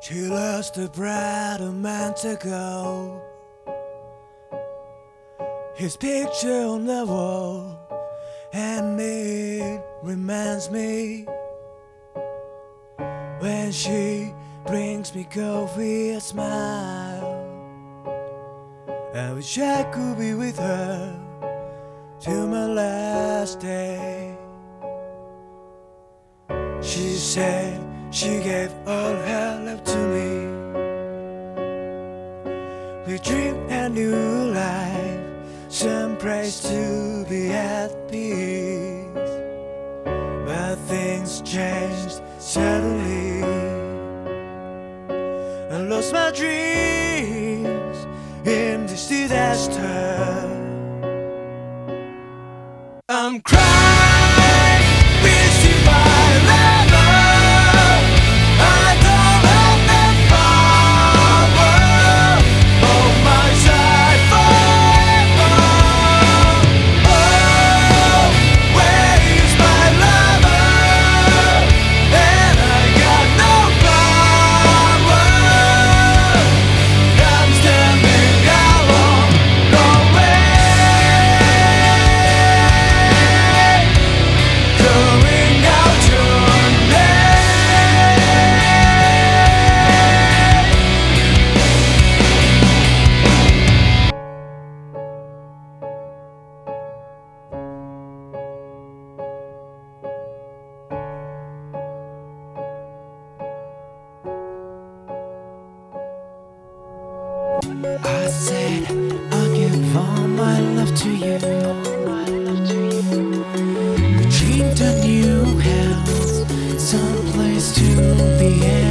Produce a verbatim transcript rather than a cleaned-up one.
She lost the bride a month ago. His picture on the wall, and it reminds me when she brings me coffee, a smile. I wish I could be with her till my last day. She said she gave all her love to me. We dreamed a new life, some place to be at peace. But things changed suddenly. I lost my dreams in this disaster. I'm crying, missing my lover. I don't have the power on my side forever. Oh, where is my lover? And I got no power. I'm standing alone, nowhere. Going out your name. I said I'll give all my love to you. We dreamed a new house, some place to be at.